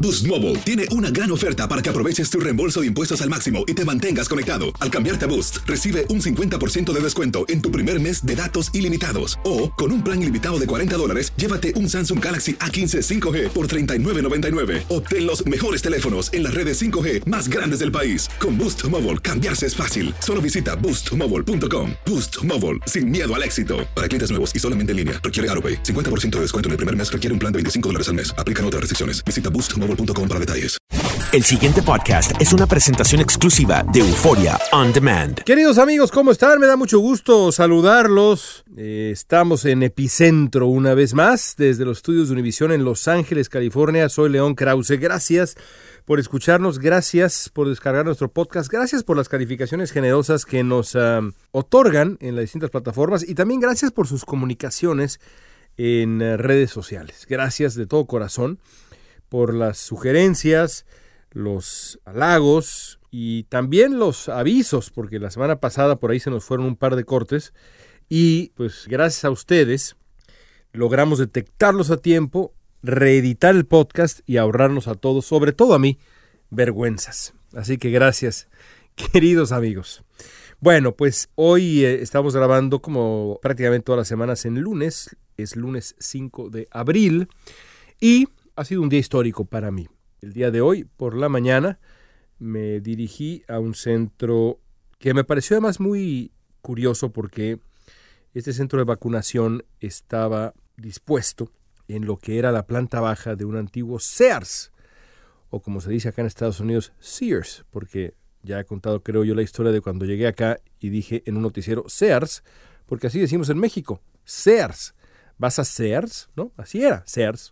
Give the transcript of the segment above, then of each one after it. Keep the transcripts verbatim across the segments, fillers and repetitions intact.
Boost Mobile tiene una gran oferta para que aproveches tu reembolso de impuestos al máximo y te mantengas conectado. Al cambiarte a Boost, recibe un cincuenta por ciento de descuento en tu primer mes de datos ilimitados. O, con un plan ilimitado de cuarenta dólares, llévate un Samsung Galaxy A quince cinco G por treinta y nueve noventa y nueve. Obtén los mejores teléfonos en las redes cinco G más grandes del país. Con Boost Mobile, cambiarse es fácil. Solo visita boost mobile punto com. Boost Mobile, sin miedo al éxito. Para clientes nuevos y solamente en línea, requiere AutoPay. cincuenta por ciento de descuento en el primer mes requiere un plan de veinticinco dólares al mes. Aplican otras restricciones. Visita boost mobile punto com para detalles. El siguiente podcast es una presentación exclusiva de Euforia On Demand. Queridos amigos, ¿cómo están? Me da mucho gusto saludarlos. Eh, estamos en Epicentro una vez más, desde los estudios de Univisión en Los Ángeles, California. Soy León Krause. Gracias por escucharnos, gracias por descargar nuestro podcast, gracias por las calificaciones generosas que nos uh, otorgan en las distintas plataformas y también gracias por sus comunicaciones en uh, redes sociales. Gracias de todo corazón por las sugerencias, los halagos y también los avisos, porque la semana pasada por ahí se nos fueron un par de cortes y pues gracias a ustedes logramos detectarlos a tiempo, reeditar el podcast y ahorrarnos a todos, sobre todo a mí, vergüenzas. Así que gracias, queridos amigos. Bueno, pues hoy eh, estamos grabando como prácticamente todas las semanas en lunes, es lunes cinco de abril y ha sido un día histórico para mí. El día de hoy, por la mañana, me dirigí a un centro que me pareció además muy curioso porque este centro de vacunación estaba dispuesto en lo que era la planta baja de un antiguo Sears, o como se dice acá en Estados Unidos, Sears, porque ya he contado, creo yo, la historia de cuando llegué acá y dije en un noticiero Sears, porque así decimos en México, Sears. ¿Vas a Sears? ¿No? Así era, Sears.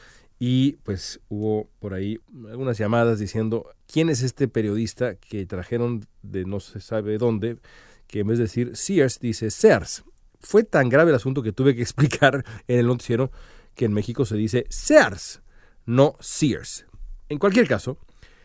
Y pues hubo por ahí algunas llamadas diciendo quién es este periodista que trajeron de no se sabe dónde, que en vez de decir Sears dice Sears. Fue tan grave el asunto que tuve que explicar en el noticiero que en México se dice Sears, no Sears. En cualquier caso,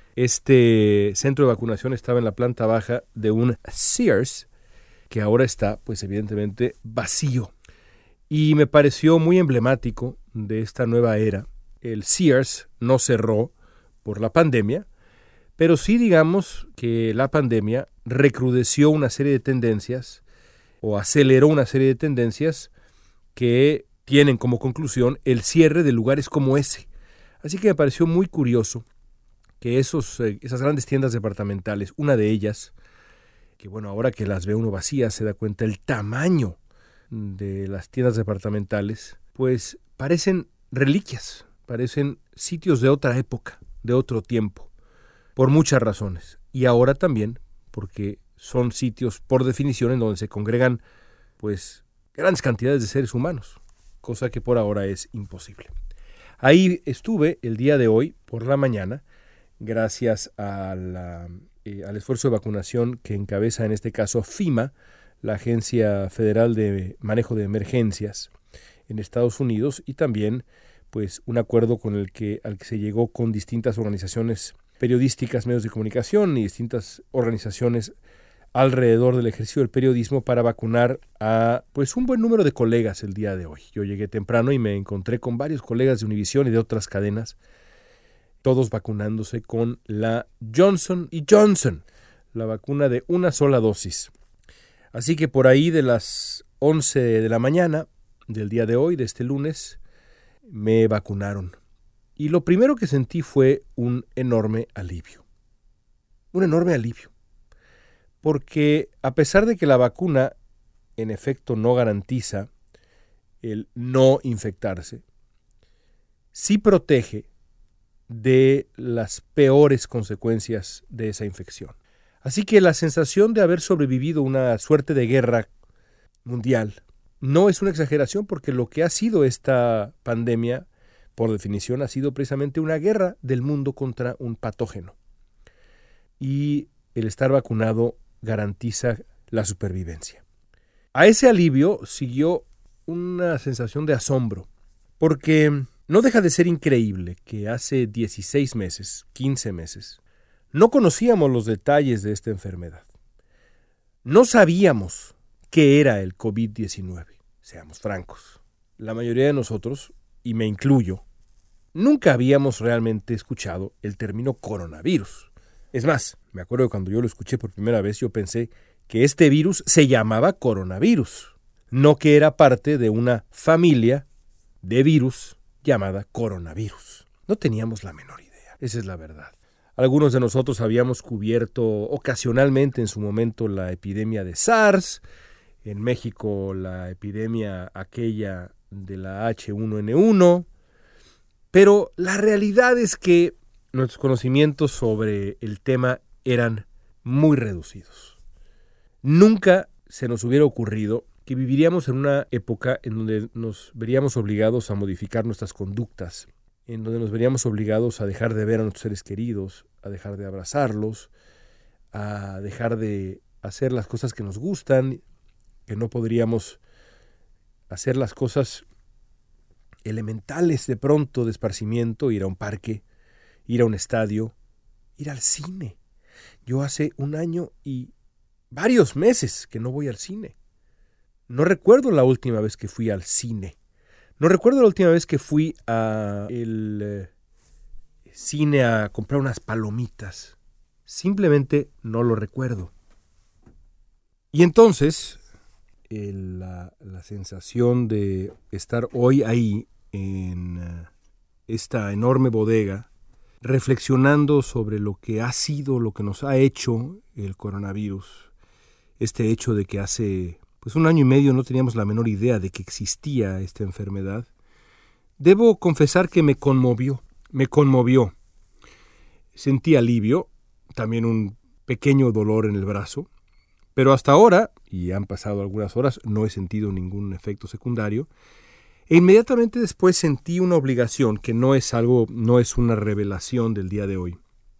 este centro de vacunación estaba en la planta baja de un Sears que ahora está, pues evidentemente, vacío. Y me pareció muy emblemático de esta nueva era. El Sears no cerró por la pandemia, pero sí digamos que la pandemia recrudeció una serie de tendencias o aceleró una serie de tendencias que tienen como conclusión el cierre de lugares como ese. Así que me pareció muy curioso que esos, eh, esas grandes tiendas departamentales, una de ellas, que bueno, ahora que las ve uno vacías se da cuenta el tamaño de las tiendas departamentales, pues parecen reliquias. Parecen sitios de otra época, de otro tiempo, por muchas razones. Y ahora también porque son sitios, por definición, en donde se congregan pues grandes cantidades de seres humanos, cosa que por ahora es imposible. Ahí estuve el día de hoy, por la mañana, gracias a la, eh, al esfuerzo de vacunación que encabeza en este caso FEMA, la Agencia Federal de Manejo de Emergencias en Estados Unidos, y también pues un acuerdo con el que, al que se llegó con distintas organizaciones periodísticas, medios de comunicación y distintas organizaciones alrededor del ejercicio del periodismo para vacunar a pues un buen número de colegas el día de hoy. Yo llegué temprano y me encontré con varios colegas de Univisión y de otras cadenas, todos vacunándose con la Johnson y Johnson, la vacuna de una sola dosis. Así que por ahí de las once de la mañana del día de hoy, de este lunes, me vacunaron. Y lo primero que sentí fue un enorme alivio. Un enorme alivio. Porque a pesar de que la vacuna en efecto no garantiza el no infectarse, sí protege de las peores consecuencias de esa infección. Así que la sensación de haber sobrevivido una suerte de guerra mundial no es una exageración, porque lo que ha sido esta pandemia, por definición, ha sido precisamente una guerra del mundo contra un patógeno. Y el estar vacunado garantiza la supervivencia. A ese alivio siguió una sensación de asombro, porque no deja de ser increíble que hace dieciséis meses, quince meses, no conocíamos los detalles de esta enfermedad. No sabíamos qué era el covid diecinueve. Seamos francos. La mayoría de nosotros, y me incluyo, nunca habíamos realmente escuchado el término coronavirus. Es más, me acuerdo que cuando yo lo escuché por primera vez, yo pensé que este virus se llamaba coronavirus, no que era parte de una familia de virus llamada coronavirus. No teníamos la menor idea, esa es la verdad. Algunos de nosotros habíamos cubierto ocasionalmente en su momento la epidemia de SARS, en México la epidemia aquella de la hache uno ene uno, pero la realidad es que nuestros conocimientos sobre el tema eran muy reducidos. Nunca se nos hubiera ocurrido que viviríamos en una época en donde nos veríamos obligados a modificar nuestras conductas, en donde nos veríamos obligados a dejar de ver a nuestros seres queridos, a dejar de abrazarlos, a dejar de hacer las cosas que nos gustan, que no podríamos hacer las cosas elementales de pronto de esparcimiento, ir a un parque, ir a un estadio, ir al cine. Yo hace un año y varios meses que no voy al cine. No recuerdo la última vez que fui al cine. No recuerdo la última vez que fui a el eh, cine a comprar unas palomitas. Simplemente no lo recuerdo. Y entonces, el, la, la sensación de estar hoy ahí en uh, esta enorme bodega, reflexionando sobre lo que ha sido, lo que nos ha hecho el coronavirus, este hecho de que hace pues un año y medio no teníamos la menor idea de que existía esta enfermedad, debo confesar que me conmovió, me conmovió. Sentí alivio, también un pequeño dolor en el brazo, pero hasta ahora, y han pasado algunas horas, no he sentido ningún efecto secundario, e inmediatamente después sentí una obligación, que no es algo, no es una revelación del día de hoy,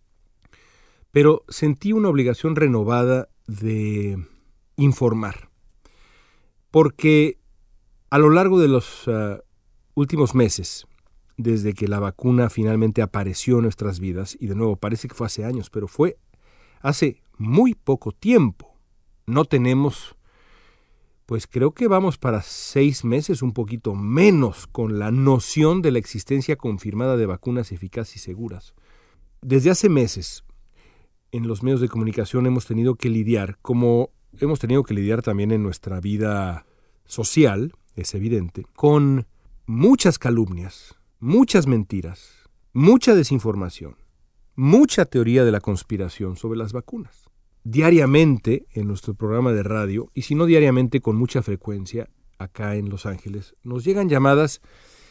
pero sentí una obligación renovada de informar. Porque a lo largo de los uh, últimos meses, desde que la vacuna finalmente apareció en nuestras vidas, y de nuevo parece que fue hace años, pero fue hace muy poco tiempo, no tenemos, pues creo que vamos para seis meses, un poquito menos, con la noción de la existencia confirmada de vacunas eficaces y seguras. Desde hace meses, en los medios de comunicación hemos tenido que lidiar, como hemos tenido que lidiar también en nuestra vida social, es evidente, con muchas calumnias, muchas mentiras, mucha desinformación, mucha teoría de la conspiración sobre las vacunas. Diariamente en nuestro programa de radio, y si no diariamente con mucha frecuencia acá en Los Ángeles, nos llegan llamadas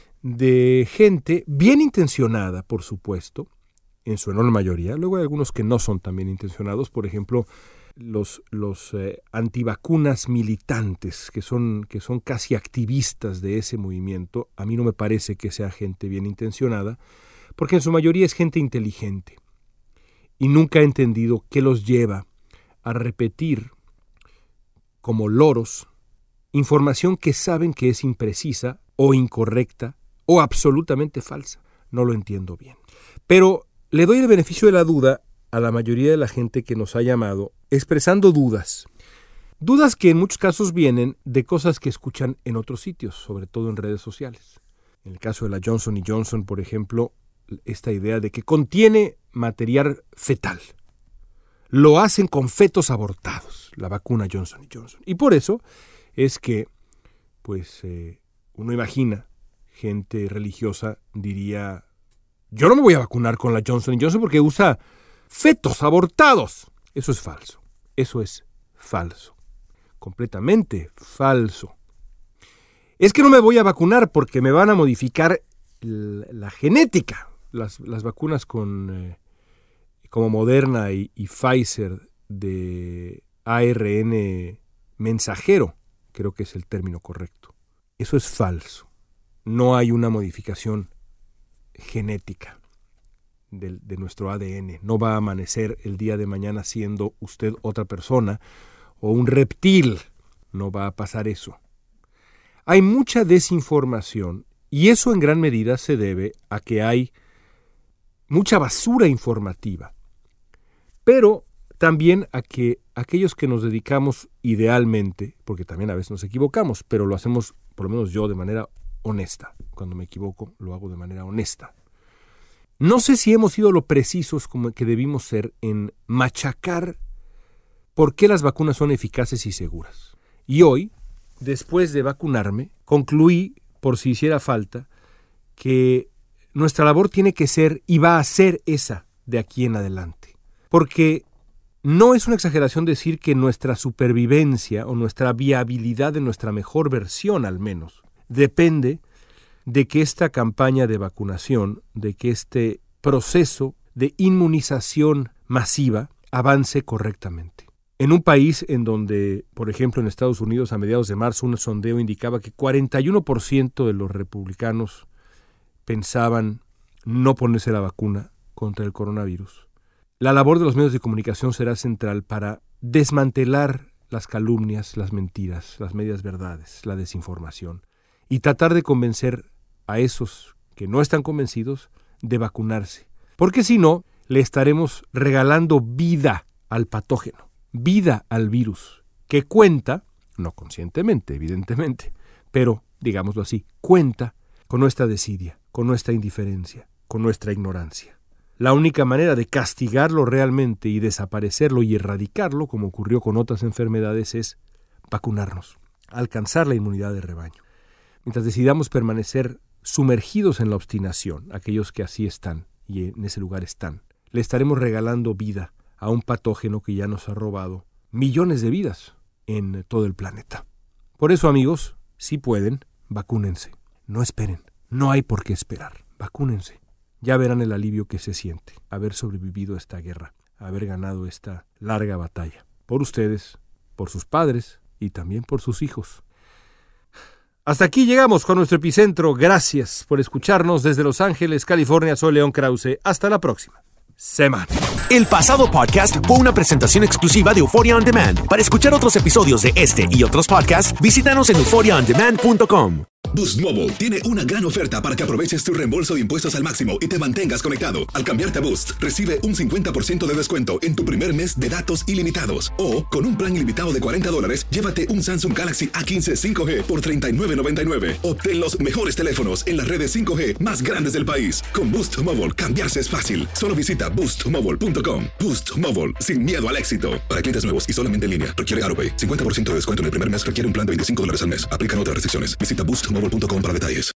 de gente bien intencionada, por supuesto, en su enorme mayoría. Luego hay algunos que no son tan bien intencionados, por ejemplo, los, los eh, antivacunas militantes, que son, que son casi activistas de ese movimiento. A mí no me parece que sea gente bien intencionada, porque en su mayoría es gente inteligente y nunca ha entendido qué los lleva a repetir como loros información que saben que es imprecisa o incorrecta o absolutamente falsa. No lo entiendo bien. Pero le doy el beneficio de la duda a la mayoría de la gente que nos ha llamado expresando dudas. Dudas que en muchos casos vienen de cosas que escuchan en otros sitios, sobre todo en redes sociales. En el caso de la Johnson y Johnson, por ejemplo, esta idea de que contiene material fetal. Lo hacen con fetos abortados, la vacuna Johnson y Johnson. Y por eso es que, pues, eh, uno imagina, gente religiosa diría, yo no me voy a vacunar con la Johnson y Johnson porque usa fetos abortados. Eso es falso. Eso es falso. Completamente falso. Es que no me voy a vacunar porque me van a modificar la, la genética. Las, las vacunas con, eh, como Moderna y, y Pfizer de A R N mensajero, creo que es el término correcto. Eso es falso. No hay una modificación genética de, de nuestro A D N. No va a amanecer el día de mañana siendo usted otra persona o un reptil. No va a pasar eso. Hay mucha desinformación y eso en gran medida se debe a que hay mucha basura informativa, pero también a que aquellos que nos dedicamos idealmente, porque también a veces nos equivocamos, pero lo hacemos, por lo menos yo, de manera honesta. Cuando me equivoco, lo hago de manera honesta. No sé si hemos sido lo precisos como que debimos ser en machacar por qué las vacunas son eficaces y seguras. Y hoy, después de vacunarme, concluí, por si hiciera falta, que nuestra labor tiene que ser y va a ser esa de aquí en adelante. Porque no es una exageración decir que nuestra supervivencia o nuestra viabilidad de nuestra mejor versión, al menos, depende de que esta campaña de vacunación, de que este proceso de inmunización masiva avance correctamente. En un país en donde, por ejemplo, en Estados Unidos, a mediados de marzo, un sondeo indicaba que cuarenta y uno por ciento de los republicanos pensaban no ponerse la vacuna contra el coronavirus. La labor de los medios de comunicación será central para desmantelar las calumnias, las mentiras, las medias verdades, la desinformación y tratar de convencer a esos que no están convencidos de vacunarse. Porque si no, le estaremos regalando vida al patógeno, vida al virus, que cuenta, no conscientemente, evidentemente, pero, digámoslo así, cuenta con nuestra desidia, con nuestra indiferencia, con nuestra ignorancia. La única manera de castigarlo realmente y desaparecerlo y erradicarlo, como ocurrió con otras enfermedades, es vacunarnos, alcanzar la inmunidad de rebaño. Mientras decidamos permanecer sumergidos en la obstinación, aquellos que así están y en ese lugar están, le estaremos regalando vida a un patógeno que ya nos ha robado millones de vidas en todo el planeta. Por eso, amigos, si pueden, vacúnense. No esperen, no hay por qué esperar. Vacúnense. Ya verán el alivio que se siente haber sobrevivido a esta guerra, haber ganado esta larga batalla. Por ustedes, por sus padres y también por sus hijos. Hasta aquí llegamos con nuestro epicentro. Gracias por escucharnos desde Los Ángeles, California. Soy León Krause. Hasta la próxima semana. El pasado podcast fue una presentación exclusiva de Euphoria On Demand. Para escuchar otros episodios de este y otros podcasts, visítanos en euphoria on demand punto com. Boost Mobile tiene una gran oferta para que aproveches tu reembolso de impuestos al máximo y te mantengas conectado. Al cambiarte a Boost, recibe un cincuenta por ciento de descuento en tu primer mes de datos ilimitados. O, con un plan ilimitado de cuarenta dólares, llévate un Samsung Galaxy A quince cinco G por treinta y nueve noventa y nueve. Obtén los mejores teléfonos en las redes cinco G más grandes del país. Con Boost Mobile, cambiarse es fácil. Solo visita boost mobile punto com. Boost Mobile, sin miedo al éxito. Para clientes nuevos y solamente en línea, requiere AutoPay. cincuenta por ciento de descuento en el primer mes requiere un plan de veinticinco dólares al mes. Aplican otras restricciones. Visita boost mobile punto com para detalles.